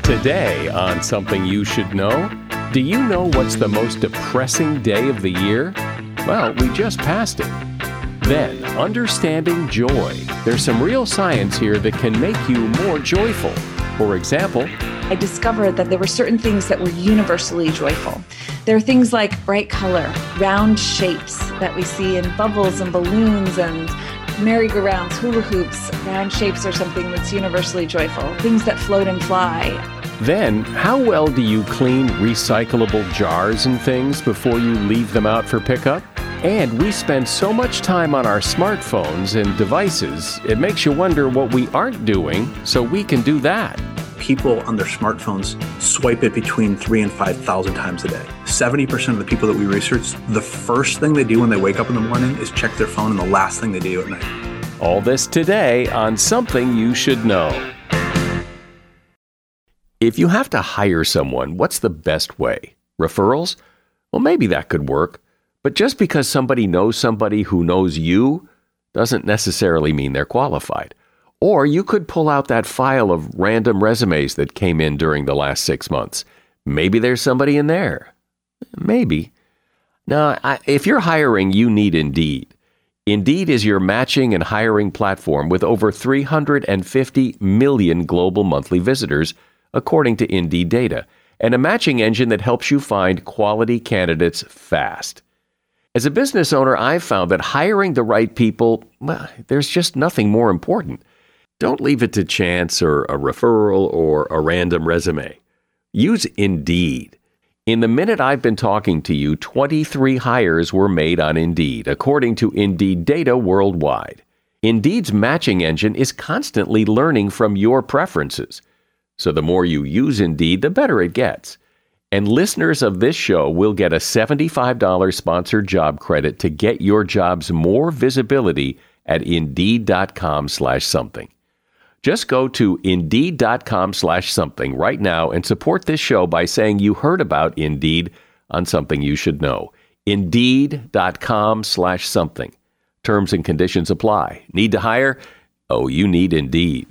Today on Something You Should Know, do you know what's the most depressing day of the year? Well, we just passed it. Then, understanding joy. There's some real science here that can make you more joyful. For example, I discovered that there were certain things that were universally joyful. There are things like bright color, round shapes that we see in bubbles and balloons and merry-go-rounds, hula hoops. Round shapes are something that's universally joyful. Things that float and fly. Then, how well do you clean recyclable jars and things before you leave them out for pickup? And we spend so much time on our smartphones and devices, it makes you wonder what we aren't doing so we can do that. People on their smartphones swipe it between 3,000 and 5,000 times a day. 70% of the people that we research, the first thing they do when they wake up in the morning is check their phone, and the last thing they do at night. All this today on Something You Should Know. If you have to hire someone, what's the best way? Referrals? Well, maybe that could work. But just because somebody knows somebody who knows you doesn't necessarily mean they're qualified. Or you could pull out that file of random resumes that came in during the last 6 months. Maybe there's somebody in there. Maybe. Now, if you're hiring, you need Indeed. Indeed is your matching and hiring platform with over 350 million global monthly visitors, according to Indeed data, and a matching engine that helps you find quality candidates fast. As a business owner, I've found that hiring the right people, well, there's just nothing more important. Don't leave it to chance or a referral or a random resume. Use Indeed. In the minute I've been talking to you, 23 hires were made on Indeed, according to Indeed data worldwide. Indeed's matching engine is constantly learning from your preferences. So the more you use Indeed, the better it gets. And listeners of this show will get a $75 sponsored job credit to get your jobs more visibility at Indeed.com/something. Just go to Indeed.com/something right now and support this show by saying you heard about Indeed on Something You Should Know. Indeed.com/something. Terms and conditions apply. Need to hire? Oh, you need Indeed.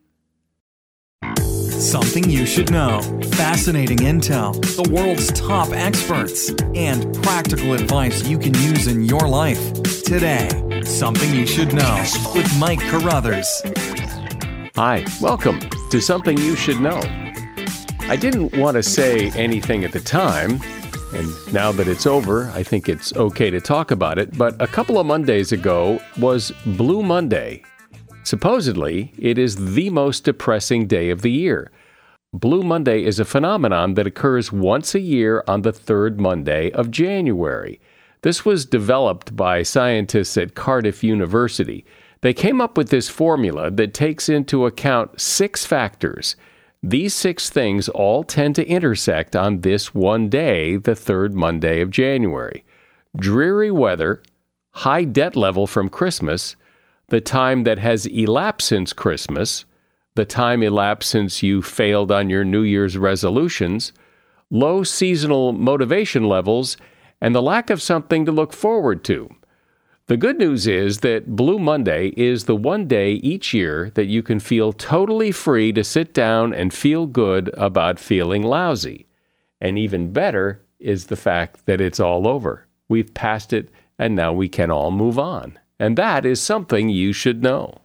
Something you should know. Fascinating intel, the world's top experts, and practical advice you can use in your life. Today, Something You Should Know with Mike Carruthers. Hi, welcome to Something You Should Know. I didn't want to say anything at the time, and now that it's over, I think it's okay to talk about it, but a couple of Mondays ago was Blue Monday. Supposedly, it is the most depressing day of the year. Blue Monday is a phenomenon that occurs once a year on the third Monday of January. This was developed by scientists at Cardiff University. They came up with this formula that takes into account 6 factors. These 6 things all tend to intersect on this one day, the third Monday of January. Dreary weather, high debt level from Christmas, the time that has elapsed since Christmas, the time elapsed since you failed on your New Year's resolutions, low seasonal motivation levels, and the lack of something to look forward to. The good news is that Blue Monday is the one day each year that you can feel totally free to sit down and feel good about feeling lousy. And even better is the fact that it's all over. We've passed it, and now we can all move on. And that is something you should know.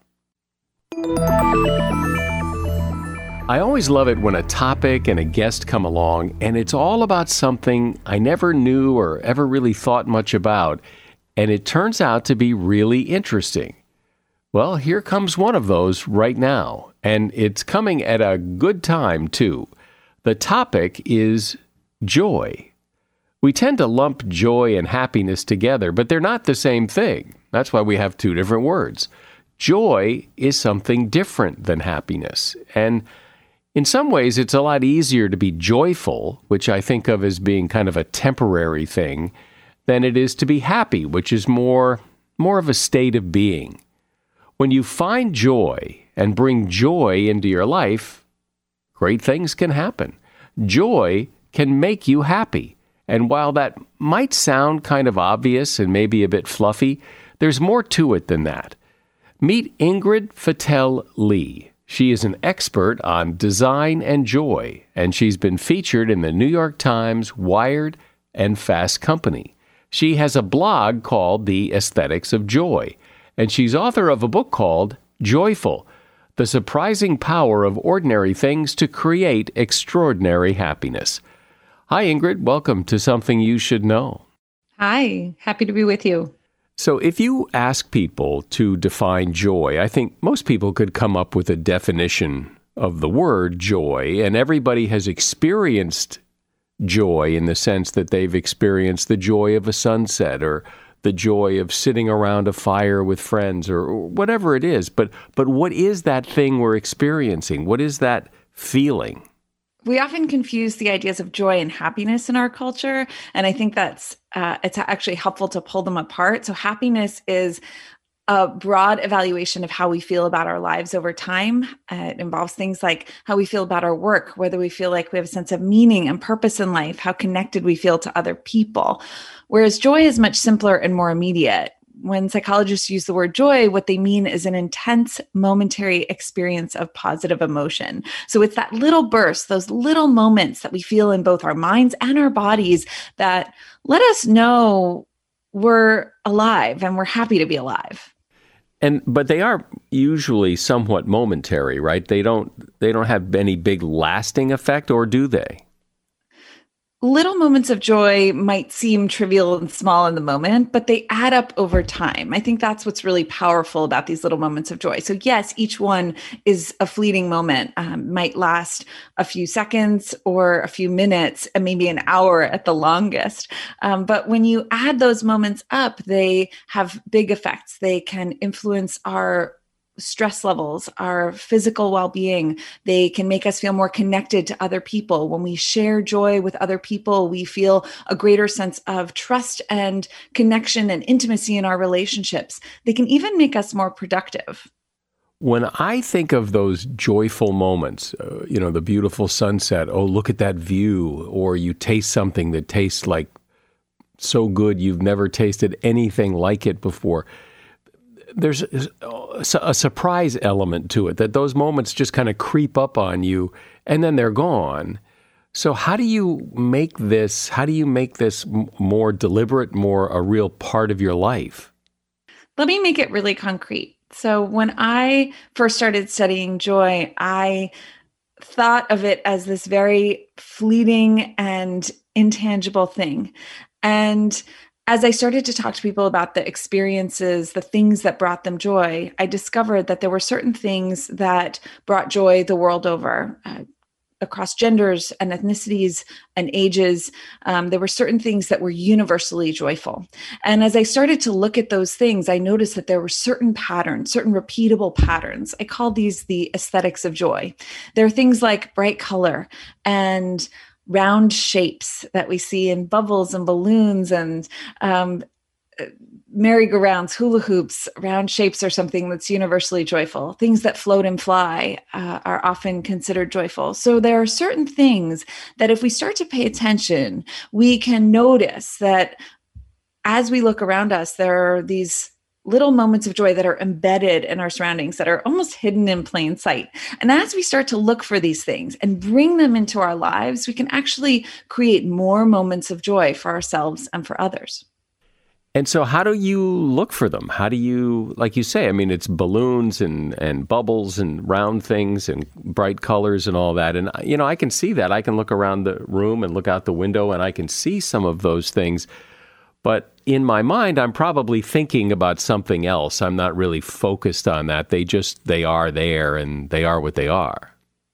I always love it when a topic and a guest come along, and it's all about something I never knew or ever really thought much about, and it turns out to be really interesting. Well, here comes one of those right now, and it's coming at a good time, too. The topic is joy. We tend to lump joy and happiness together, but they're not the same thing. That's why we have 2 different words. Joy is something different than happiness, and in some ways, it's a lot easier to be joyful, which I think of as being kind of a temporary thing, than it is to be happy, which is more of a state of being. When you find joy and bring joy into your life, great things can happen. Joy can make you happy. And while that might sound kind of obvious and maybe a bit fluffy, there's more to it than that. Meet Ingrid Fattel Lee. She is an expert on design and joy, and she's been featured in the New York Times, Wired, and Fast Company. She has a blog called The Aesthetics of Joy, and she's author of a book called Joyful: The Surprising Power of Ordinary Things to Create Extraordinary Happiness. Hi, Ingrid. Welcome to Something You Should Know. Hi, happy to be with you. So if you ask people to define joy, I think most people could come up with a definition of the word joy, and everybody has experienced joy in the sense that they've experienced the joy of a sunset or the joy of sitting around a fire with friends or whatever it is. But what is that thing we're experiencing? What is that feeling? We often confuse the ideas of joy and happiness in our culture, and I think that's it's actually helpful to pull them apart. So happiness is a broad evaluation of how we feel about our lives over time. It involves things like how we feel about our work, whether we feel like we have a sense of meaning and purpose in life, how connected we feel to other people. Whereas joy is much simpler and more immediate. When psychologists use the word joy, what they mean is an intense, momentary experience of positive emotion. So it's that little burst, those little moments that we feel in both our minds and our bodies that let us know we're alive and we're happy to be alive. But they are usually somewhat momentary, right? They don't have any big lasting effect, or do they? Little moments of joy might seem trivial and small in the moment, but they add up over time. I think that's what's really powerful about these little moments of joy. So yes, each one is a fleeting moment, might last a few seconds or a few minutes and maybe an hour at the longest. But when you add those moments up, they have big effects. They can influence our stress levels, our physical well-being. They can make us feel more connected to other people. When we share joy with other people, we feel a greater sense of trust and connection and intimacy in our relationships. They can even make us more productive. When I think of those joyful moments, the beautiful sunset, oh, look at that view, or you taste something that tastes like so good you've never tasted anything like it before, there's a surprise element to it, that those moments just kind of creep up on you and then they're gone. So how do you make this more deliberate, more a real part of your life? Let me make it really concrete. So when I first started studying joy, I thought of it as this very fleeting and intangible thing. And as I started to talk to people about the experiences, the things that brought them joy, I discovered that there were certain things that brought joy the world over, across genders and ethnicities and ages. There were certain things that were universally joyful. And as I started to look at those things, I noticed that there were certain patterns, certain repeatable patterns. I call these the aesthetics of joy. There are things like bright color and round shapes that we see in bubbles and balloons and merry-go-rounds, hula hoops. Round shapes are something that's universally joyful. Things that float and fly are often considered joyful. So there are certain things that if we start to pay attention, we can notice that as we look around us, there are these little moments of joy that are embedded in our surroundings that are almost hidden in plain sight. And as we start to look for these things and bring them into our lives, we can actually create more moments of joy for ourselves and for others. And so how do you look for them? How do you, like you say, I mean, it's balloons and bubbles and round things and bright colors and all that. And, I can see that. I can look around the room and look out the window and I can see some of those things. But in my mind, I'm probably thinking about something else. I'm not really focused on that. They are there and they are what they are.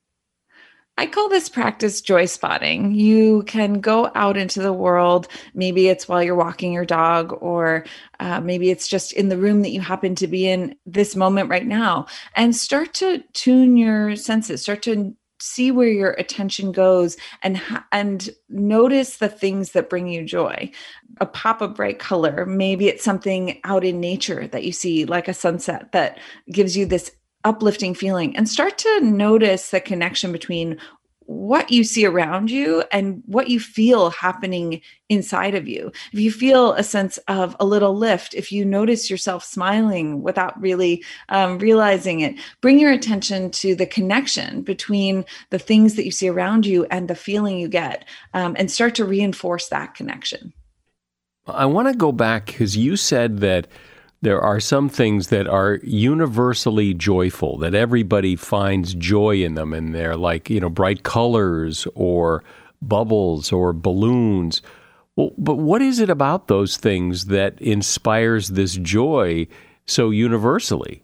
I call this practice joy spotting. You can go out into the world. Maybe it's while you're walking your dog, or maybe it's just in the room that you happen to be in this moment right now, and start to tune your senses, start to see where your attention goes and notice the things that bring you joy. A pop of bright color. Maybe it's something out in nature that you see, like a sunset, that gives you this uplifting feeling, and start to notice the connection between what you see around you and what you feel happening inside of you. If you feel a sense of a little lift, if you notice yourself smiling without really realizing it, bring your attention to the connection between the things that you see around you and the feeling you get, and start to reinforce that connection. I want to go back because you said that there are some things that are universally joyful, that everybody finds joy in them, and they're like, bright colors or bubbles or balloons. Well, but what is it about those things that inspires this joy so universally?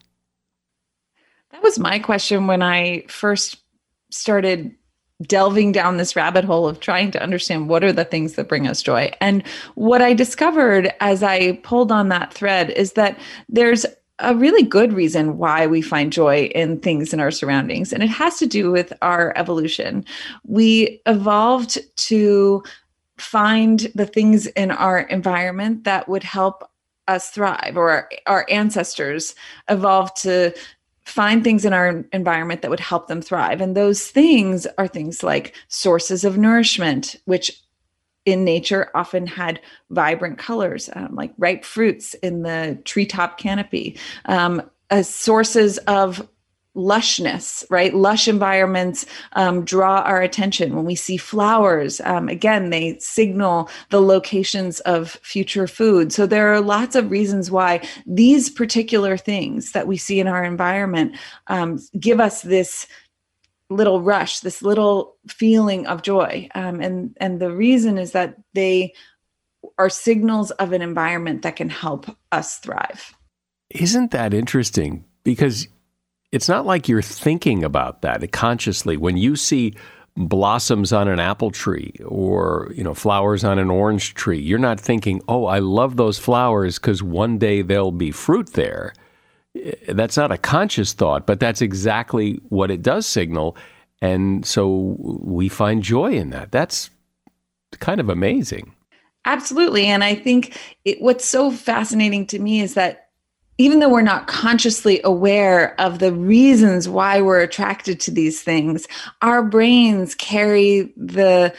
That was my question when I first started delving down this rabbit hole of trying to understand what are the things that bring us joy. And what I discovered as I pulled on that thread is that there's a really good reason why we find joy in things in our surroundings. And it has to do with our evolution. We evolved to find the things in our environment that would help us thrive, or our ancestors evolved to find things in our environment that would help them thrive. And those things are things like sources of nourishment, which in nature often had vibrant colors, like ripe fruits in the treetop canopy, as sources of lushness, right? Lush environments draw our attention. When we see flowers, again, they signal the locations of future food. So there are lots of reasons why these particular things that we see in our environment give us this little rush, this little feeling of joy. And the reason is that they are signals of an environment that can help us thrive. Isn't that interesting? Because it's not like you're thinking about that consciously. When you see blossoms on an apple tree or, flowers on an orange tree, you're not thinking, oh, I love those flowers because one day there'll be fruit there. That's not a conscious thought, but that's exactly what it does signal. And so we find joy in that. That's kind of amazing. Absolutely. And I think what's so fascinating to me is that even though we're not consciously aware of the reasons why we're attracted to these things, our brains carry the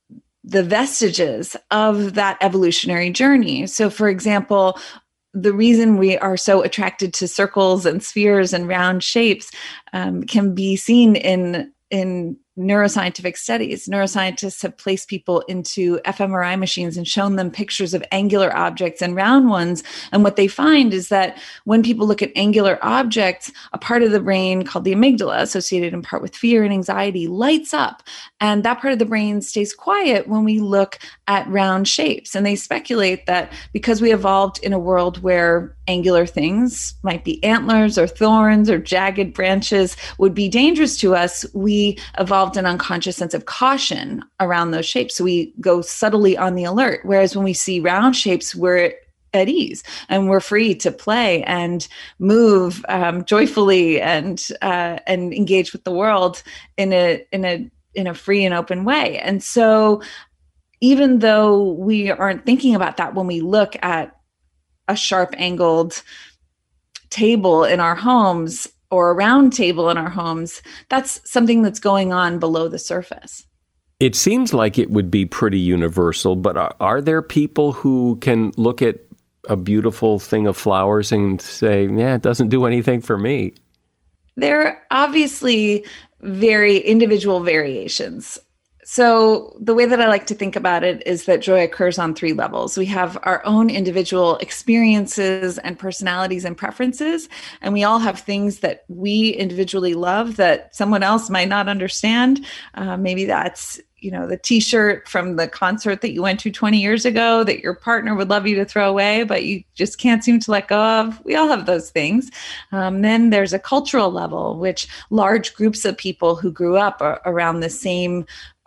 vestiges of that evolutionary journey. So, for example, the reason we are so attracted to circles and spheres and round shapes can be seen in neuroscientific studies. Neuroscientists have placed people into fMRI machines and shown them pictures of angular objects and round ones. And what they find is that when people look at angular objects, a part of the brain called the amygdala, associated in part with fear and anxiety, lights up. And that part of the brain stays quiet when we look at round shapes. And they speculate that because we evolved in a world where angular things, might be antlers or thorns or jagged branches, would be dangerous to us, we evolved an unconscious sense of caution around those shapes. So we go subtly on the alert. Whereas when we see round shapes, we're at ease and we're free to play and move joyfully and engage with the world in a free and open way. And so even though we aren't thinking about that when we look at a sharp angled table in our homes or a round table in our homes, that's something that's going on below the surface. It seems like it would be pretty universal, but are there people who can look at a beautiful thing of flowers and say, yeah, it doesn't do anything for me? There are obviously very individual variations. So the way that I like to think about it is that joy occurs on three levels. We have our own individual experiences and personalities and preferences, and we all have things that we individually love that someone else might not understand. Maybe that's the t-shirt from the concert that you went to 20 years ago that your partner would love you to throw away, but you just can't seem to let go of. We all have those things. Then there's a cultural level, which large groups of people who grew up around the same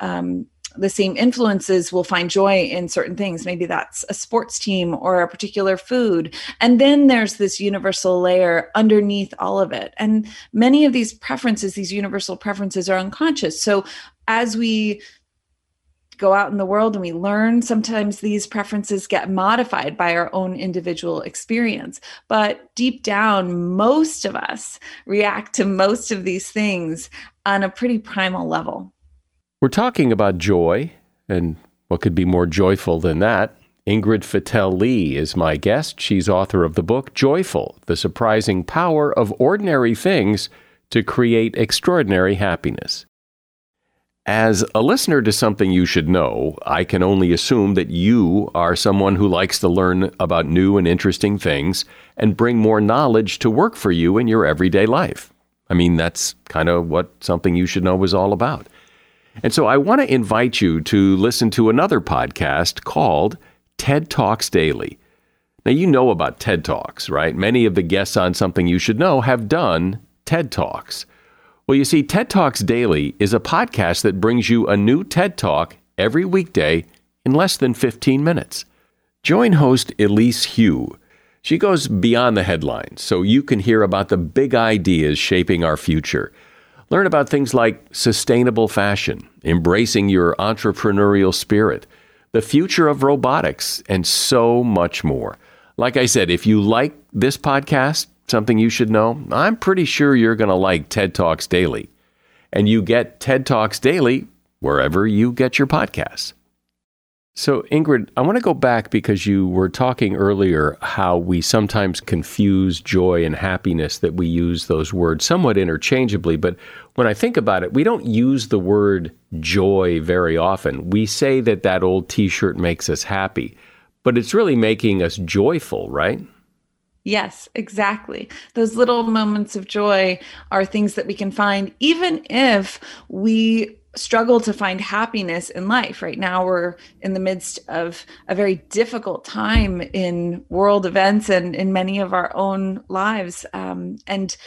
influences will find joy in certain things. Maybe that's a sports team or a particular food. And then there's this universal layer underneath all of it. And many of these preferences, these universal preferences, are unconscious. So as we go out in the world and we learn, sometimes these preferences get modified by our own individual experience. But deep down, most of us react to most of these things on a pretty primal level. We're talking about joy, and what could be more joyful than that? Ingrid Fetell-Lee is my guest. She's author of the book, Joyful, The Surprising Power of Ordinary Things to Create Extraordinary Happiness. As a listener to Something You Should Know, I can only assume that you are someone who likes to learn about new and interesting things and bring more knowledge to work for you in your everyday life. I mean, that's kind of what Something You Should Know is all about. And so I want to invite you to listen to another podcast called TED Talks Daily. Now, you know about TED Talks, right? Many of the guests on Something You Should Know have done TED Talks. Well, you see, TED Talks Daily is a podcast that brings you a new TED Talk every weekday in less than 15 minutes. Join host Elise Hu. She goes beyond the headlines, so you can hear about the big ideas shaping our future. Learn about things like sustainable fashion, embracing your entrepreneurial spirit, the future of robotics, and so much more. Like I said, if you like this podcast, Something You Should Know, I'm pretty sure you're going to like TED Talks Daily. And you get TED Talks Daily wherever you get your podcasts. So, Ingrid, I want to go back because you were talking earlier how we sometimes confuse joy and happiness, that we use those words somewhat interchangeably. But when I think about it, we don't use the word joy very often. We say that old T-shirt makes us happy, but it's really making us joyful, right? Yes, exactly. Those little moments of joy are things that we can find even if we struggle to find happiness in life. Right now, we're in the midst of a very difficult time in world events and in many of our own lives. And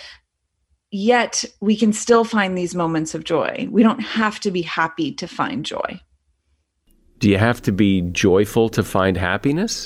yet we can still find these moments of joy. We don't have to be happy to find joy. Do you have to be joyful to find happiness?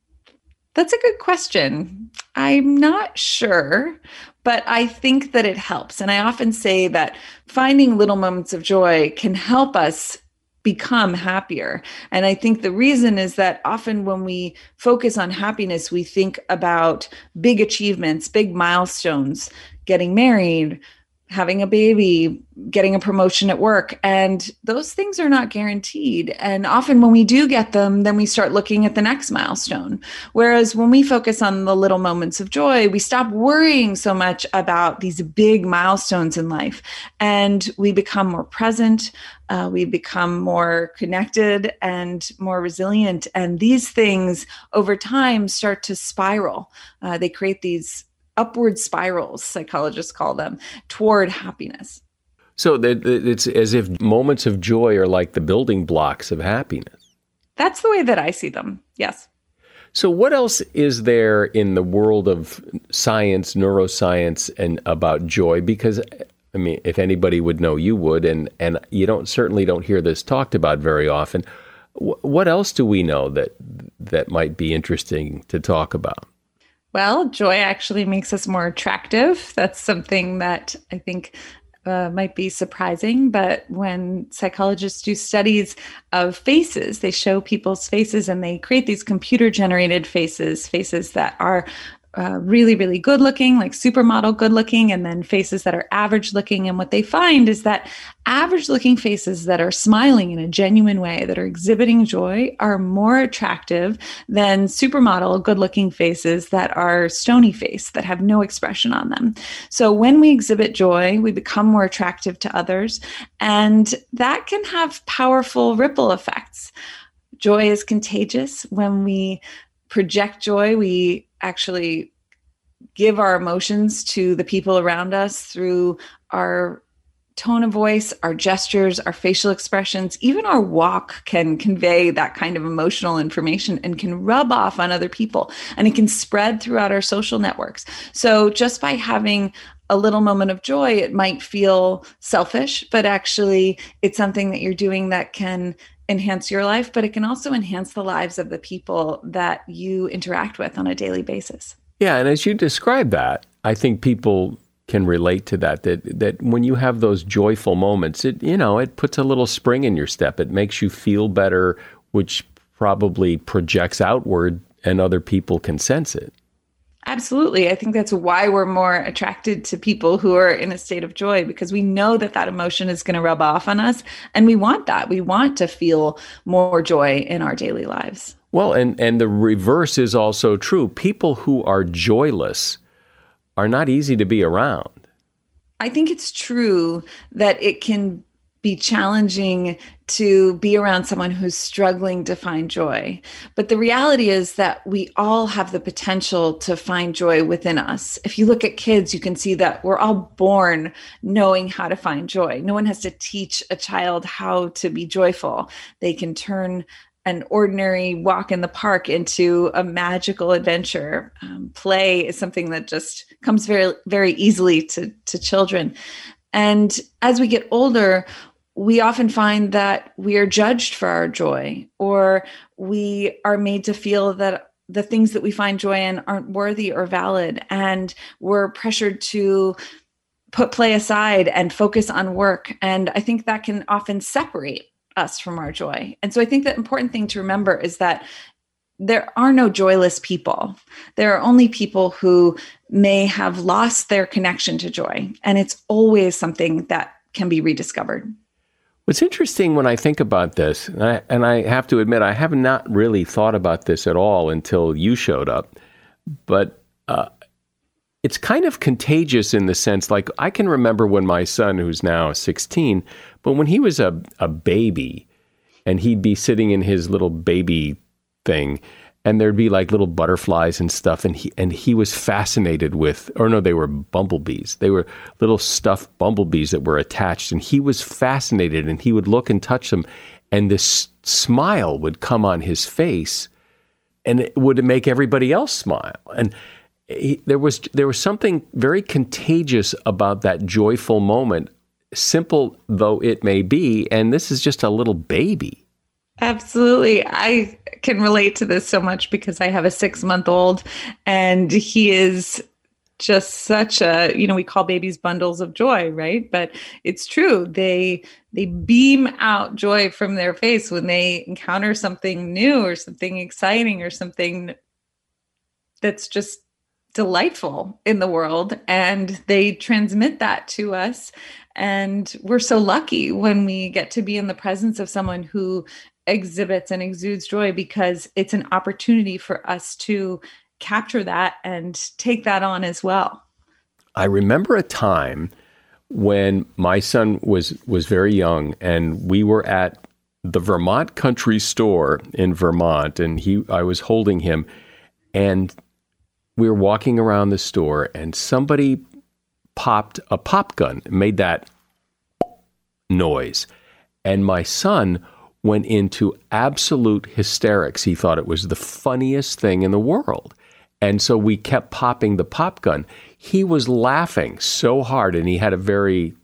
That's a good question. I'm not sure, but I think that it helps. And I often say that finding little moments of joy can help us become happier. And I think the reason is that often when we focus on happiness, we think about big achievements, big milestones, getting married, having a baby, getting a promotion at work. And those things are not guaranteed. And often when we do get them, then we start looking at the next milestone. Whereas when we focus on the little moments of joy, we stop worrying so much about these big milestones in life. And we become more present, we become more connected and more resilient. And these things over time start to spiral. They create these upward spirals, psychologists call them, toward happiness. So it's as if moments of joy are like the building blocks of happiness. That's the way that I see them, yes. So what else is there in the world of science, neuroscience, and about joy? Because, I mean, if anybody would know, you would, and you certainly don't hear this talked about very often. What else do we know that might be interesting to talk about? Well, joy actually makes us more attractive. That's something that I think might be surprising, but when psychologists do studies of faces, they show people's faces and they create these computer-generated faces that are really, really good looking, like supermodel good looking, and then faces that are average looking. And what they find is that average looking faces that are smiling in a genuine way, that are exhibiting joy, are more attractive than supermodel good looking faces that are stony faced, that have no expression on them. So when we exhibit joy, we become more attractive to others, and that can have powerful ripple effects. Joy is contagious. When we project joy, we actually give our emotions to the people around us through our tone of voice, our gestures, our facial expressions. Even our walk can convey that kind of emotional information and can rub off on other people, and it can spread throughout our social networks. So just by having a little moment of joy, it might feel selfish, but actually it's something that you're doing that can enhance your life, but it can also enhance the lives of the people that you interact with on a daily basis. Yeah, and as you describe that, I think people can relate to that when you have those joyful moments, it puts a little spring in your step. It makes you feel better, which probably projects outward and other people can sense it. Absolutely. I think that's why we're more attracted to people who are in a state of joy, because we know that that emotion is going to rub off on us. And we want that. We want to feel more joy in our daily lives. Well, and the reverse is also true. People who are joyless are not easy to be around. I think it's true that it can be challenging to be around someone who's struggling to find joy. But the reality is that we all have the potential to find joy within us. If you look at kids, you can see that we're all born knowing how to find joy. No one has to teach a child how to be joyful. They can turn an ordinary walk in the park into a magical adventure. Play is something that just comes very, very easily to children. And as we get older, we often find that we are judged for our joy, or we are made to feel that the things that we find joy in aren't worthy or valid. And we're pressured to put play aside and focus on work. And I think that can often separate us from our joy. And so I think the important thing to remember is that there are no joyless people. There are only people who may have lost their connection to joy. And it's always something that can be rediscovered. What's interesting when I think about this, and I have to admit, I have not really thought about this at all until you showed up, but it's kind of contagious in the sense, like I can remember when my son, who's now 16, but when he was a baby and he'd be sitting in his little baby thing, and there'd be like little butterflies and stuff, and he was fascinated with, or no, they were bumblebees. They were little stuffed bumblebees that were attached, and he was fascinated, and he would look and touch them, and this smile would come on his face, and it would make everybody else smile. And there was something very contagious about that joyful moment, simple though it may be, and this is just a little baby. Absolutely. I can relate to this so much because I have a 6-month-old, and he is just such a, we call babies bundles of joy, right? But it's true. They beam out joy from their face when they encounter something new or something exciting or something that's just delightful in the world. And they transmit that to us. And we're so lucky when we get to be in the presence of someone who exhibits and exudes joy, because it's an opportunity for us to capture that and take that on as well. I remember a time when my son was very young, and we were at the Vermont Country Store in Vermont, and I was holding him, and we were walking around the store, and somebody popped a pop gun, made that noise, and my son went into absolute hysterics. He thought it was the funniest thing in the world. And so we kept popping the pop gun. He was laughing so hard, and he had a very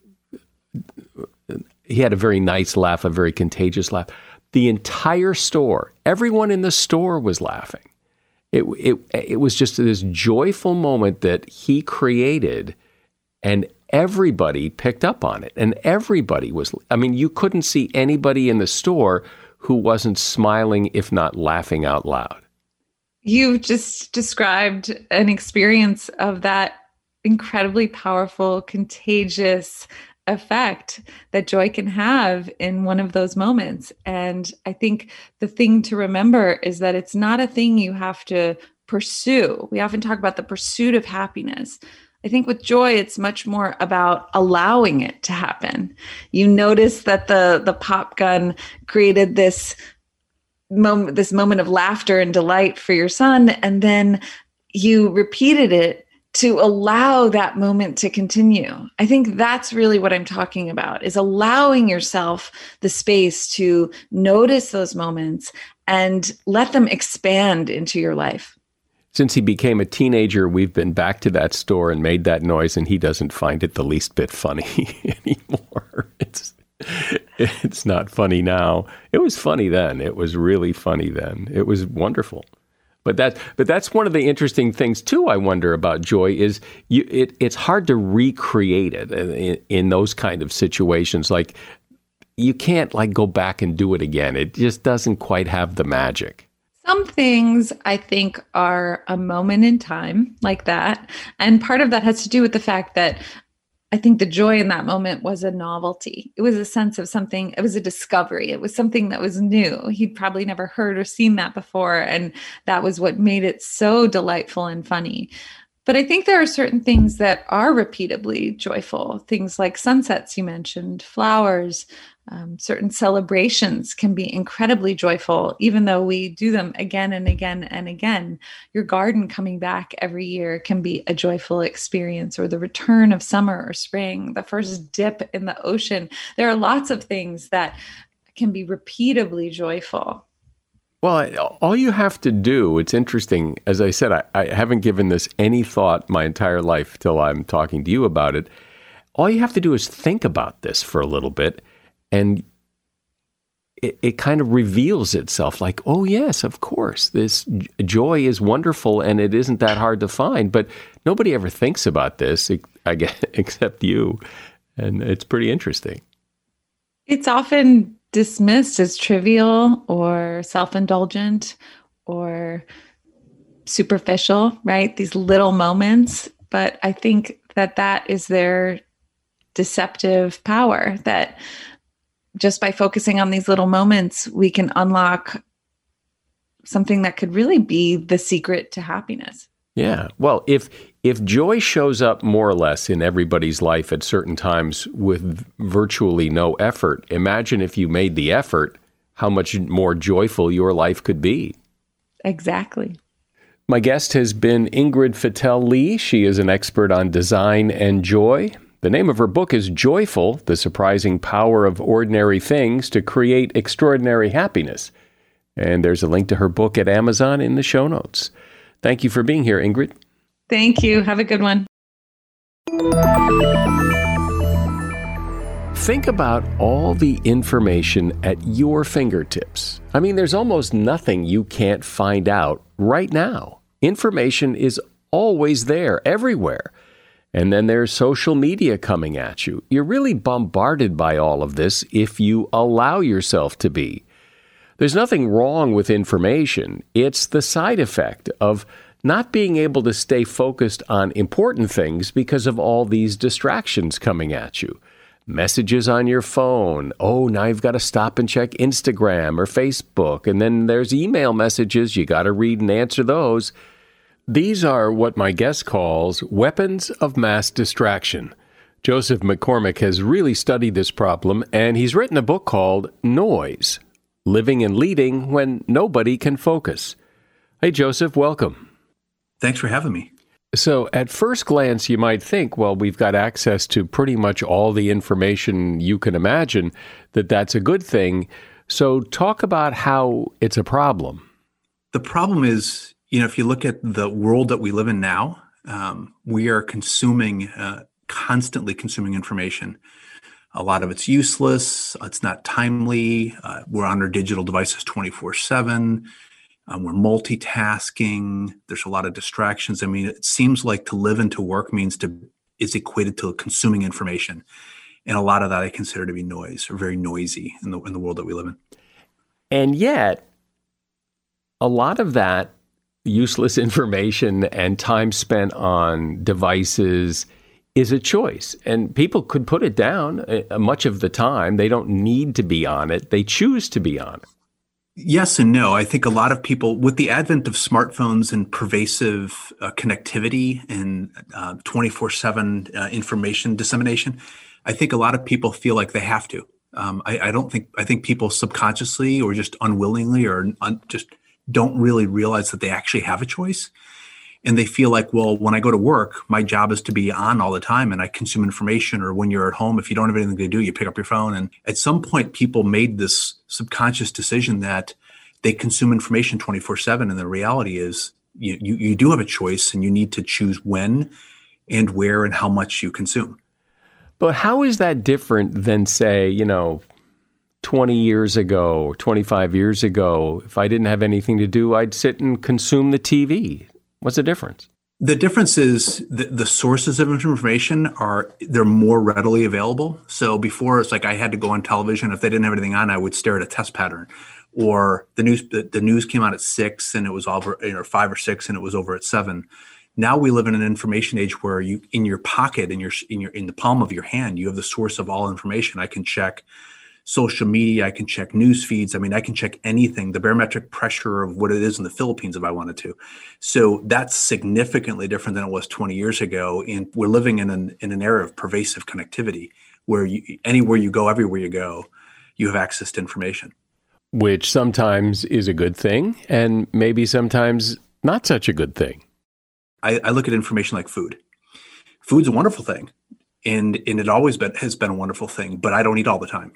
nice laugh, a very contagious laugh. The entire store, everyone in the store was laughing. It was just this joyful moment that he created, and everybody picked up on it, and everybody was, you couldn't see anybody in the store who wasn't smiling, if not laughing out loud. You've just described an experience of that incredibly powerful, contagious effect that joy can have in one of those moments. And I think the thing to remember is that it's not a thing you have to pursue. We often talk about the pursuit of happiness. I think with joy, it's much more about allowing it to happen. You notice that the pop gun created this moment of laughter and delight for your son, and then you repeated it to allow that moment to continue. I think that's really what I'm talking about, is allowing yourself the space to notice those moments and let them expand into your life. Since he became a teenager, we've been back to that store and made that noise, and he doesn't find it the least bit funny anymore. It's not funny now. It was funny then. It was really funny then. It was wonderful. But that's one of the interesting things too, I wonder, about joy is it's hard to recreate it in those kind of situations. Like you can't go back and do it again. It just doesn't quite have the magic. Some things I think are a moment in time like that. And part of that has to do with the fact that I think the joy in that moment was a novelty. It was a sense of something, it was a discovery. It was something that was new. He'd probably never heard or seen that before. And that was what made it so delightful and funny. But I think there are certain things that are repeatably joyful, things like sunsets you mentioned, flowers, certain celebrations can be incredibly joyful, even though we do them again and again and again. Your garden coming back every year can be a joyful experience, or the return of summer or spring, the first dip in the ocean. There are lots of things that can be repeatably joyful. Well, all you have to do, it's interesting, as I said, I haven't given this any thought my entire life till I'm talking to you about it. All you have to do is think about this for a little bit, and it kind of reveals itself like, oh, yes, of course, this joy is wonderful and it isn't that hard to find. But nobody ever thinks about this, I guess, except you. And it's pretty interesting. It's often dismissed as trivial or self-indulgent or superficial, right? These little moments. But I think that that is their deceptive power, that just by focusing on these little moments, we can unlock something that could really be the secret to happiness. Yeah. Well, if joy shows up more or less in everybody's life at certain times with virtually no effort, imagine if you made the effort, how much more joyful your life could be. Exactly. My guest has been Ingrid Fetell-Lee. She is an expert on design and joy. The name of her book is Joyful: The Surprising Power of Ordinary Things to Create Extraordinary Happiness. And there's a link to her book at Amazon in the show notes. Thank you for being here, Ingrid. Thank you. Have a good one. Think about all the information at your fingertips. I mean, there's almost nothing you can't find out right now. Information is always there, everywhere. And then there's social media coming at you. You're really bombarded by all of this if you allow yourself to be. There's nothing wrong with information. It's the side effect of not being able to stay focused on important things because of all these distractions coming at you. Messages on your phone. Oh, now you've got to stop and check Instagram or Facebook. And then there's email messages. You got to read and answer those. These are what my guest calls weapons of mass distraction. Joseph McCormick has really studied this problem, and he's written a book called Noise: Living and Leading When Nobody Can Focus. Hey, Joseph, welcome. Thanks for having me. So at first glance, you might think, well, we've got access to pretty much all the information you can imagine, that's a good thing. So talk about how it's a problem. The problem is, if you look at the world that we live in now, we are constantly consuming information. A lot of it's useless. It's not timely. We're on our digital devices 24/7. We're multitasking. There's a lot of distractions. I mean, it seems like to live and to work is equated to consuming information. And a lot of that I consider to be noise, or very noisy in the world that we live in. And yet, a lot of that useless information and time spent on devices is a choice. And people could put it down much of the time. They don't need to be on it. They choose to be on it. Yes and no. I think a lot of people, with the advent of smartphones and pervasive connectivity and 24/7 information dissemination, I think a lot of people feel like they have to. I think people subconsciously or just unwillingly or just don't really realize that they actually have a choice. And they feel like, well, when I go to work, my job is to be on all the time and I consume information. Or when you're at home, if you don't have anything to do, you pick up your phone. And at some point, people made this subconscious decision that they consume information 24/7. And the reality is you do have a choice, and you need to choose when and where and how much you consume. But how is that different than, say, 20 years ago, 25 years ago? If I didn't have anything to do, I'd sit and consume the TV. What's the difference? The difference is the sources of information they're more readily available. So before, it's like I had to go on television. If they didn't have anything on, I would stare at a test pattern. or the news came out at 6 and it was over, 5 or 6 and it was over at 7. Now we live in an information age where you, in your pocket, in the palm of your hand, you have the source of all information. I can check social media, I can check news feeds. I mean, I can check anything, the barometric pressure of what it is in the Philippines if I wanted to. So that's significantly different than it was 20 years ago. And we're living in an era of pervasive connectivity where anywhere you go, everywhere you go, you have access to information. Which sometimes is a good thing and maybe sometimes not such a good thing. I look at information like food. Food's a wonderful thing, and it always has been a wonderful thing, but I don't eat all the time.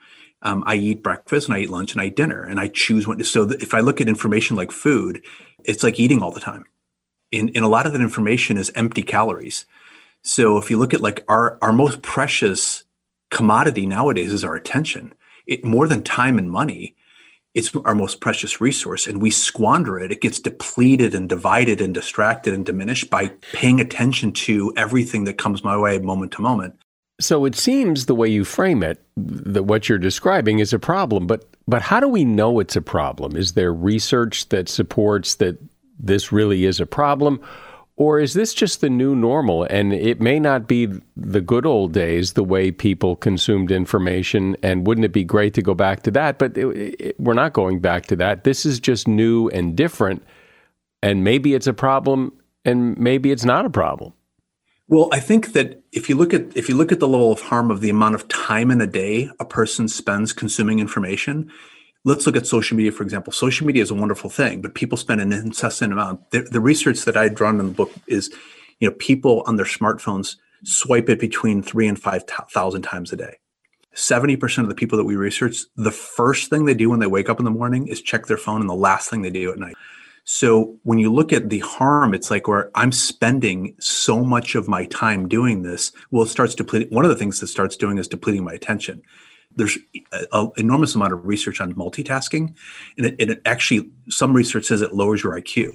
I eat breakfast and I eat lunch and I eat dinner, and I choose when. So if I look at information like food, it's like eating all the time. And a lot of that information is empty calories. So if you look at like our most precious commodity nowadays is our attention. More than time and money, it's our most precious resource, and we squander it. It gets depleted and divided and distracted and diminished by paying attention to everything that comes my way moment to moment. So it seems the way you frame it, that what you're describing is a problem, but how do we know it's a problem? Is there research that supports that this really is a problem? Or is this just the new normal, and it may not be the good old days, the way people consumed information, and wouldn't it be great to go back to that? But we're not going back to that. This is just new and different, and maybe it's a problem, and maybe it's not a problem. Well, I think that if you look at the level of harm of the amount of time in a day a person spends consuming information, let's look at social media, for example. Social media is a wonderful thing, but people spend an incessant amount. The research that I drawn in the book is, people on their smartphones swipe it between 3,000 and 5,000 times a day. 70% of the people that we research, the first thing they do when they wake up in the morning is check their phone, and the last thing they do at night. So when you look at the harm, it's like where I'm spending so much of my time doing this. Well, it starts depleting. One of the things that starts doing is depleting my attention. There's an enormous amount of research on multitasking, and it actually, some research says it lowers your IQ.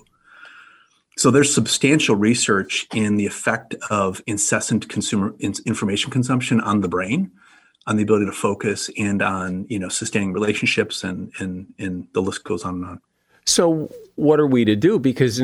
So there's substantial research in the effect of incessant consumer information consumption on the brain, on the ability to focus, and on sustaining relationships, and the list goes on and on. So what are we to do? Because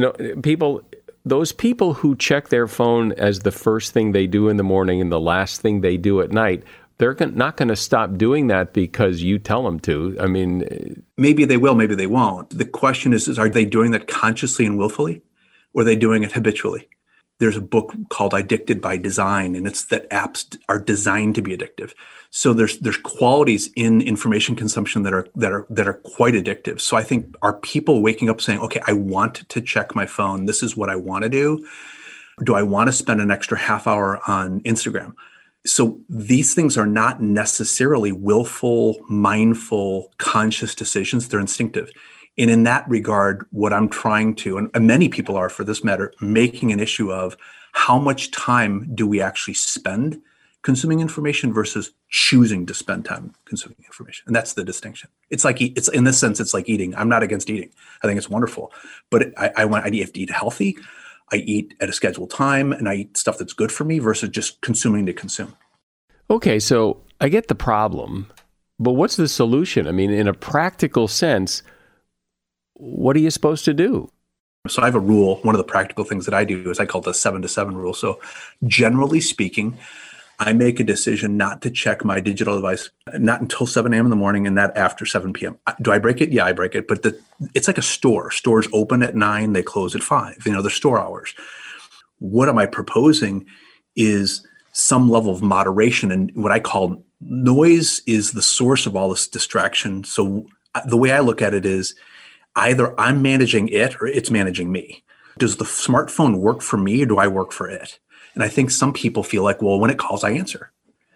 those people who check their phone as the first thing they do in the morning and the last thing they do at night, they're not going to stop doing that because you tell them to. I mean, maybe they will, maybe they won't. The question is are they doing that consciously and willfully, or are they doing it habitually? There's a book called Addicted by Design, and it's that apps are designed to be addictive. So there's qualities in information consumption that are quite addictive. So I think, are people waking up saying, okay, I want to check my phone. This is what I want to do. Do I want to spend an extra half hour on Instagram? So these things are not necessarily willful, mindful, conscious decisions. They're instinctive. And in that regard, what I'm trying to, and many people are for this matter, making an issue of how much time do we actually spend consuming information versus choosing to spend time consuming information. And that's the distinction. It's in this sense, it's like eating. I'm not against eating. I think it's wonderful, but I have to eat healthy. I eat at a scheduled time, and I eat stuff that's good for me versus just consuming to consume. Okay, so I get the problem, but what's the solution? I mean, in a practical sense, what are you supposed to do? So I have a rule. One of the practical things that I do is I call it the 7-to-7 rule. So generally speaking, I make a decision not to check my digital device, not until 7 a.m. in the morning, and not after 7 p.m. Do I break it? Yeah, I break it. But it's like a store. Stores open at 9, they close at 5. They're store hours. What am I proposing is some level of moderation. And what I call noise is the source of all this distraction. So the way I look at it is either I'm managing it or it's managing me. Does the smartphone work for me, or do I work for it? And I think some people feel like, well, when it calls, I answer.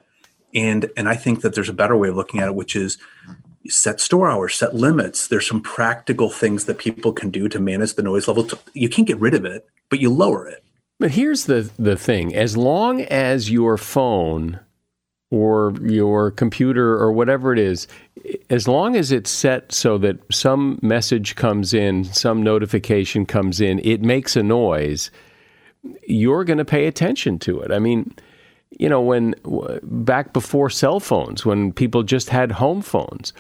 And I think that there's a better way of looking at it, which is set store hours, set limits. There's some practical things that people can do to manage the noise level. You can't get rid of it, but you lower it. But here's the thing. As long as your phone or your computer or whatever it is, as long as it's set so that some message comes in, some notification comes in, it makes a noise, you're going to pay attention to it. I mean, when back before cell phones, when people just had home phones,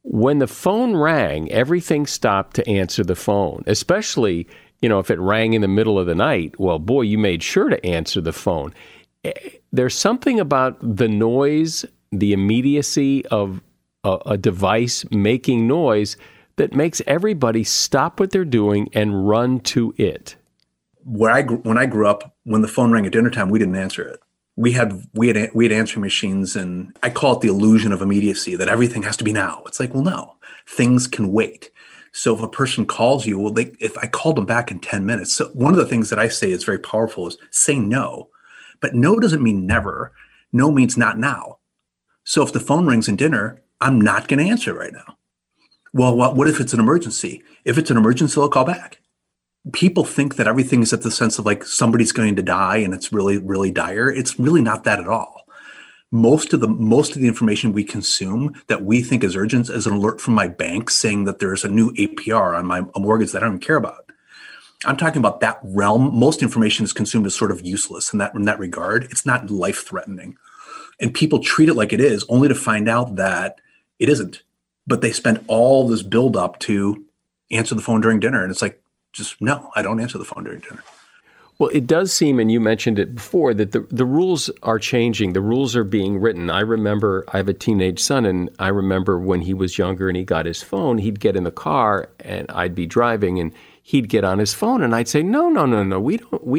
when the phone rang, everything stopped to answer the phone, especially, if it rang in the middle of the night. Well, boy, you made sure to answer the phone. There's something about the noise, the immediacy of a device making noise that makes everybody stop what they're doing and run to it. When I grew up, when the phone rang at dinner time, we didn't answer it. We had answering machines, and I call it the illusion of immediacy, that everything has to be now. It's like, well, no, things can wait. So if a person calls you, if I called them back in 10 minutes. So one of the things that I say is very powerful is say no, but no doesn't mean never. No means not now. So if the phone rings in dinner, I'm not going to answer it right now. Well, what if it's an emergency? If it's an emergency, I'll call back. People think that everything is at the sense of like somebody's going to die and it's really, really dire. It's really not that at all. Most of the information we consume that we think is urgent is an alert from my bank saying that there's a new APR on a mortgage that I don't even care about. I'm talking about that realm. Most information is consumed as sort of useless in that regard. It's not life-threatening. And people treat it like it is, only to find out that it isn't. But they spend all this build-up to answer the phone during dinner. And it's like, just no, I don't answer the phone during dinner. Well, it does seem, and you mentioned it before, that the rules are changing. The rules are being written. I remember, I have a teenage son, and I remember when he was younger and he got his phone, he'd get in the car and I'd be driving and he'd get on his phone and I'd say, no, we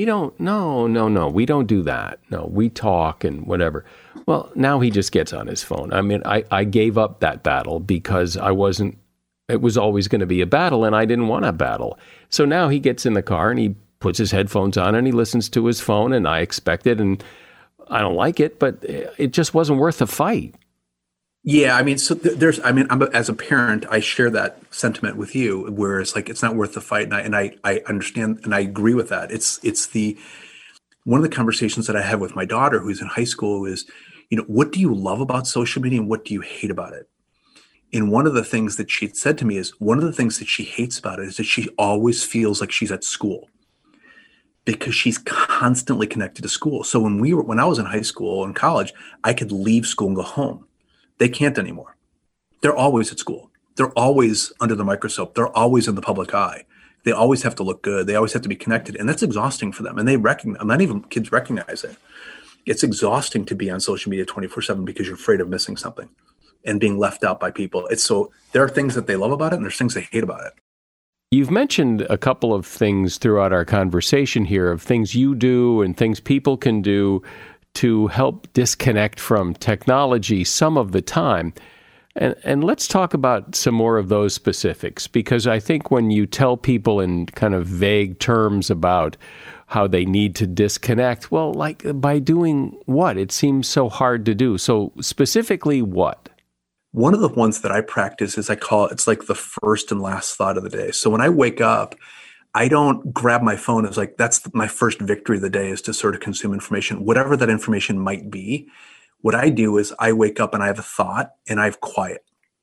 don't do that. No, we talk and whatever. Well, now he just gets on his phone. I mean, I gave up that battle because it was always going to be a battle and I didn't want a battle. So now he gets in the car and he puts his headphones on and he listens to his phone, and I expect it and I don't like it, but it just wasn't worth the fight. Yeah, I mean, so as a parent, I share that sentiment with you, where it's like, it's not worth the fight. And I understand and I agree with that. It's one of the conversations that I have with my daughter who's in high school is, what do you love about social media and what do you hate about it? And one of the things that she said to me is, one of the things that she hates about it is that she always feels like she's at school because she's constantly connected to school. So when I was in high school and college, I could leave school and go home. They can't anymore. They're always at school. They're always under the microscope. They're always in the public eye. They always have to look good. They always have to be connected. And that's exhausting for them. And they recognize, not even kids recognize it. It's exhausting to be on social media 24/7 because you're afraid of missing something and being left out by people. So there are things that they love about it and there's things they hate about it. You've mentioned a couple of things throughout our conversation here of things you do and things people can do to help disconnect from technology some of the time. And let's talk about some more of those specifics, because I think when you tell people in kind of vague terms about how they need to disconnect, well, like by doing what? It seems so hard to do. So specifically what? One of the ones that I practice is it's like the first and last thought of the day. So when I wake up, I don't grab my phone as like, that's my first victory of the day is to sort of consume information, whatever that information might be. What I do is I wake up and I have a thought and I have quiet.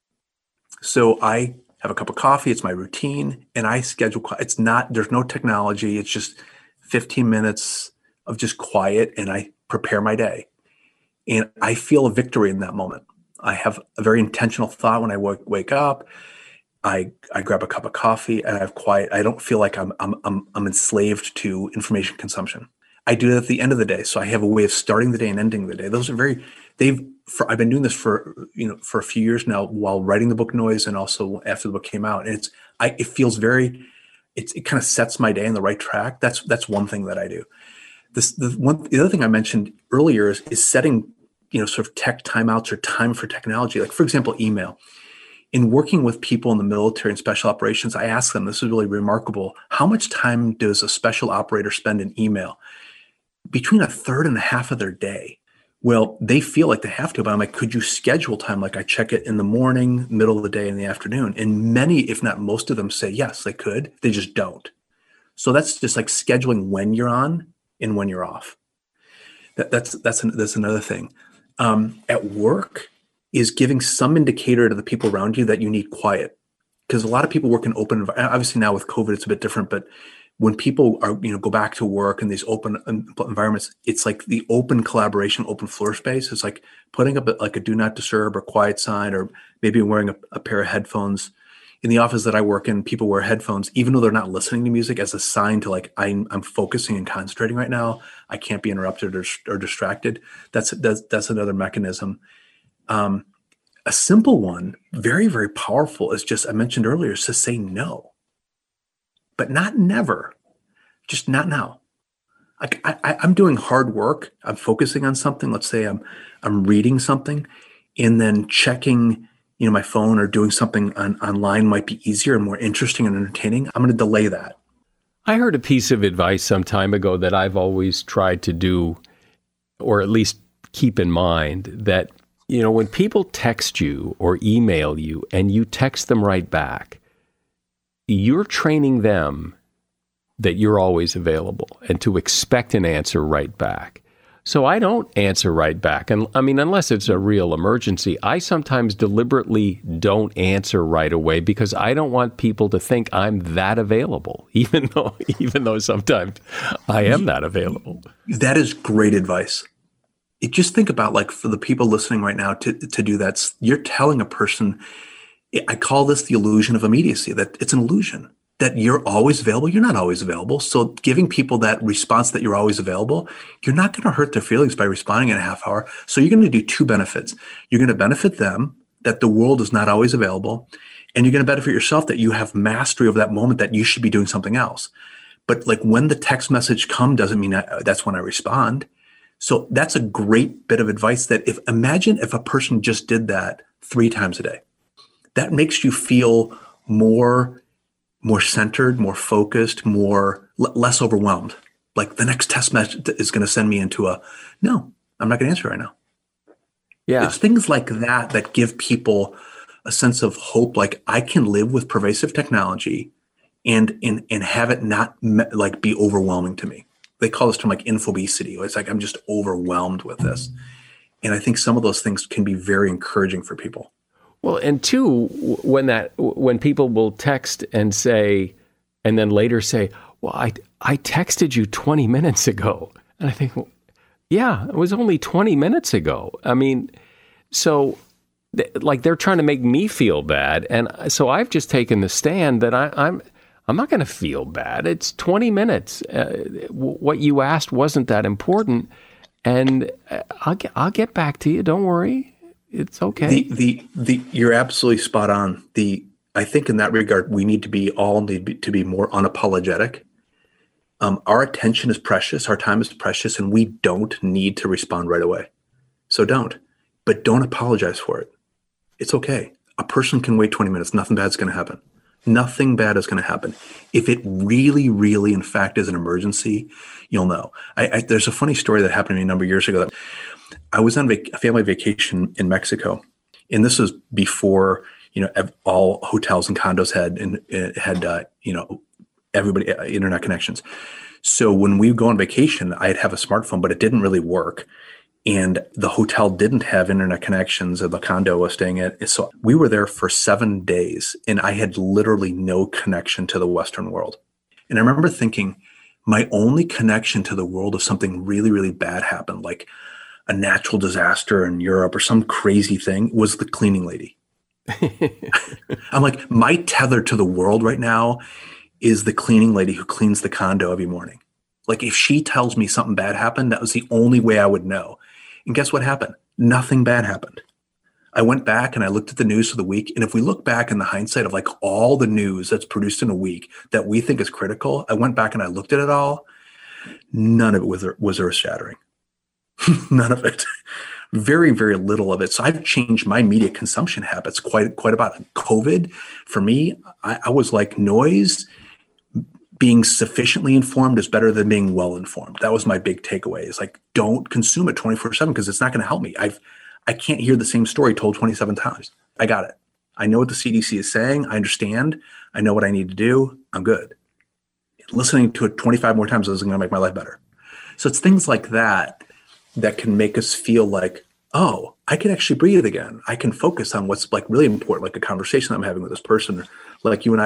So I have a cup of coffee. It's my routine and I schedule quiet. There's no technology. It's just 15 minutes of just quiet and I prepare my day. And I feel a victory in that moment. I have a very intentional thought when I wake up. I grab a cup of coffee and I have quiet. I don't feel like I'm enslaved to information consumption. I do that at the end of the day. So I have a way of starting the day and ending the day. Those are I've been doing this for a few years now while writing the book Noise and also after the book came out. And it feels it kind of sets my day on the right track. That's one thing that I do. The other thing I mentioned earlier is setting, sort of tech timeouts or time for technology. Like for example, email. In working with people in the military and special operations, I ask them, this is really remarkable, how much time does a special operator spend in email? Between a third and a half of their day. Well, they feel like they have to, but I'm like, could you schedule time? Like I check it in the morning, middle of the day, in the afternoon. And many, if not most of them say, yes, they could. They just don't. So that's just like scheduling when you're on and when you're off. That's another thing. At work is giving some indicator to the people around you that you need quiet. Because a lot of people work in open environment. Obviously now with COVID, it's a bit different, but when people are, go back to work in these open environments, it's like the open collaboration, open floor space. It's like putting up like a do not disturb or quiet sign, or maybe wearing a pair of headphones. In the office that I work in, people wear headphones, even though they're not listening to music, as a sign to like, I'm focusing and concentrating right now. I can't be interrupted or distracted. That's another mechanism. A simple one, very, very powerful, is just, I mentioned earlier, is to say no. But not never, just not now. I'm doing hard work. I'm focusing on something. Let's say I'm reading something, and then checking, my phone or doing something online might be easier and more interesting and entertaining. I'm going to delay that. I heard a piece of advice some time ago that I've always tried to do, or at least keep in mind, that, when people text you or email you and you text them right back, you're training them that you're always available and to expect an answer right back. So I don't answer right back. And I mean, unless it's a real emergency, I sometimes deliberately don't answer right away because I don't want people to think I'm that available, even though sometimes I am that available. That is great advice. Just think about, like, for the people listening right now to do that, you're telling a person, I call this the illusion of immediacy, that it's an illusion that you're always available. You're not always available. So giving people that response that you're always available, you're not going to hurt their feelings by responding in a half hour. So you're going to do two benefits. You're going to benefit them that the world is not always available. And you're going to benefit yourself that you have mastery over that moment that you should be doing something else. But like when the text message comes doesn't mean that's when I respond. So that's a great bit of advice that imagine if a person just did that 3 times a day. That makes you feel more centered, more focused, less overwhelmed. Like the next text message is going to send me into no, I'm not going to answer right now. Yeah. It's things like that give people a sense of hope. Like, I can live with pervasive technology and have it not like be overwhelming to me. They call this term like infobesity. It's like, I'm just overwhelmed with this. And I think some of those things can be very encouraging for people. Well, and two, when people will text and say, and then later say, well, I texted you 20 minutes ago. And I think, well, yeah, it was only 20 minutes ago. I mean, so they're trying to make me feel bad. And so I've just taken the stand that I'm not going to feel bad. It's 20 minutes. What you asked wasn't that important. And I'll get back to you. Don't worry. It's okay. You're absolutely spot on. I think in that regard, we need to be more unapologetic. Our attention is precious. Our time is precious, and we don't need to respond right away. So but don't apologize for it. It's okay. A person can wait 20 minutes. Nothing bad is going to happen. Nothing bad is going to happen. If it really, really, in fact, is an emergency, you'll know. There's a funny story that happened to me a number of years ago. That I was on a family vacation in Mexico, and this was before all hotels and condos had everybody internet connections. So when we go on vacation, I'd have a smartphone, but it didn't really work, and the hotel didn't have internet connections, and the condo I was staying at. So we were there for 7 days, and I had literally no connection to the Western world. And I remember thinking, my only connection to the world if something really, really bad happened, like a natural disaster in Europe or some crazy thing, was the cleaning lady. I'm like, my tether to the world right now is the cleaning lady who cleans the condo every morning. Like, if she tells me something bad happened, that was the only way I would know. And guess what happened? Nothing bad happened. I went back and I looked at the news for the week. And if we look back in the hindsight of like all the news that's produced in a week that we think is critical, I went back and I looked at it all. None of it was earth-shattering. None of it. Very, very little of it. So I've changed my media consumption habits quite about. COVID, for me, I was like, noise, being sufficiently informed is better than being well informed. That was my big takeaway. It's like, don't consume it 24/7 because it's not going to help me. I can't hear the same story told 27 times. I got it. I know what the CDC is saying. I understand. I know what I need to do. I'm good. Listening to it 25 more times isn't going to make my life better. So it's things like that can make us feel like, oh, I can actually breathe again. I can focus on what's like really important, like a conversation I'm having with this person. Or like you and I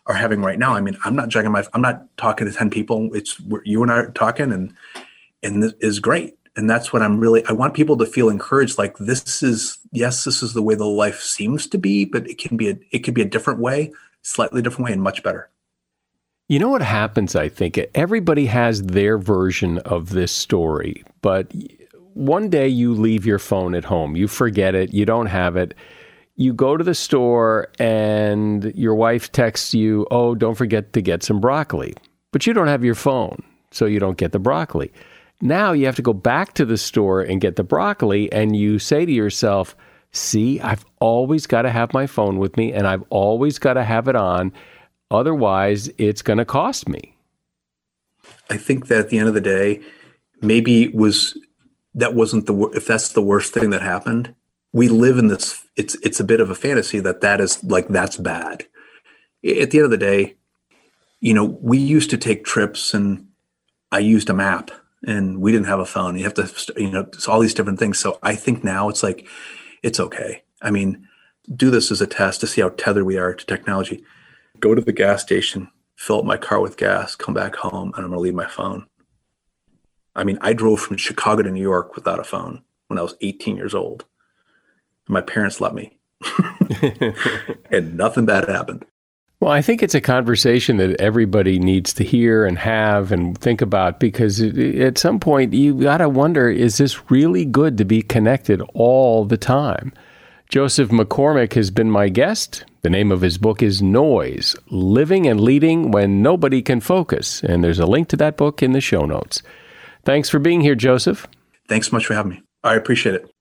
are having right now. I mean, I'm not talking to 10 people. You and I are talking, and this is great. And that's what I want people to feel encouraged. Like, this is the way the life seems to be, but it could be a different way, slightly different way, and much better. You know what happens, I think? Everybody has their version of this story, but one day you leave your phone at home. You forget it. You don't have it. You go to the store and your wife texts you, oh, don't forget to get some broccoli. But you don't have your phone, so you don't get the broccoli. Now you have to go back to the store and get the broccoli, and you say to yourself, see, I've always got to have my phone with me, and I've always got to have it on. Otherwise, it's going to cost me. I think that at the end of the day, maybe if that's the worst thing that happened, we live in this, it's a bit of a fantasy that's bad. At the end of the day, we used to take trips, and I used a map, and we didn't have a phone. You have to, all these different things. So I think now it's like, it's okay. I mean, do this as a test to see how tethered we are to technology. Go to the gas station, fill up my car with gas, come back home, and I'm going to leave my phone. I mean, I drove from Chicago to New York without a phone when I was 18 years old. My parents let me. And nothing bad happened. Well, I think it's a conversation that everybody needs to hear and have and think about, because at some point you got to wonder, is this really good to be connected all the time? Joseph McCormick has been my guest. The name of his book is Noise, Living and Leading When Nobody Can Focus. And there's a link to that book in the show notes. Thanks for being here, Joseph. Thanks so much for having me. I appreciate it.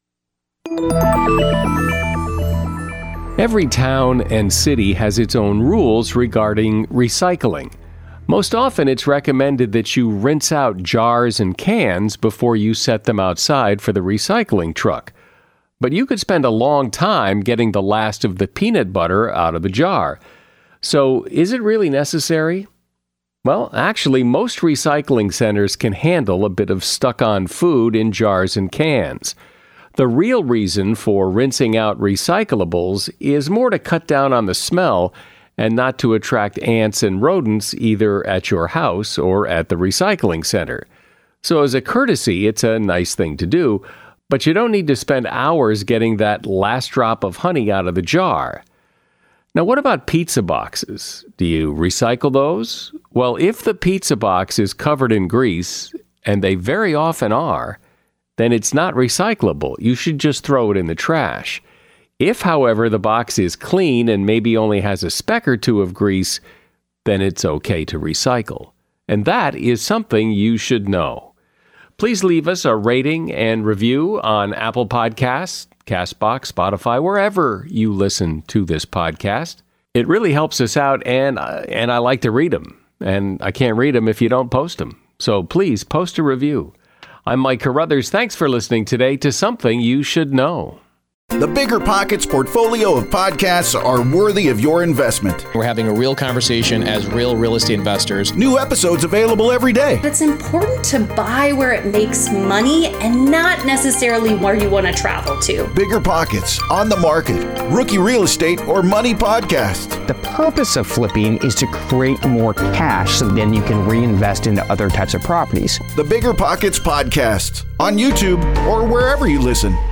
Every town and city has its own rules regarding recycling. Most often it's recommended that you rinse out jars and cans before you set them outside for the recycling truck. But you could spend a long time getting the last of the peanut butter out of the jar. So is it really necessary? Well, actually, most recycling centers can handle a bit of stuck-on food in jars and cans. The real reason for rinsing out recyclables is more to cut down on the smell and not to attract ants and rodents either at your house or at the recycling center. So as a courtesy, it's a nice thing to do, but you don't need to spend hours getting that last drop of honey out of the jar. Now, what about pizza boxes? Do you recycle those? Well, if the pizza box is covered in grease, and they very often are, then it's not recyclable. You should just throw it in the trash. If, however, the box is clean and maybe only has a speck or two of grease, then it's okay to recycle. And that is something you should know. Please leave us a rating and review on Apple Podcasts, CastBox, Spotify, wherever you listen to this podcast. It really helps us out, and I like to read them. And I can't read them if you don't post them. So please post a review. I'm Mike Carruthers. Thanks for listening today to Something You Should Know. The Bigger Pockets portfolio of podcasts are worthy of your investment. We're having a real conversation as real estate investors. New episodes available every day. It's important to buy where it makes money and not necessarily where you want to travel to. Bigger Pockets, On the Market, Rookie Real Estate, or Money Podcast. The purpose of flipping is to create more cash so then you can reinvest into other types of properties. The Bigger Pockets Podcast on YouTube or wherever you listen.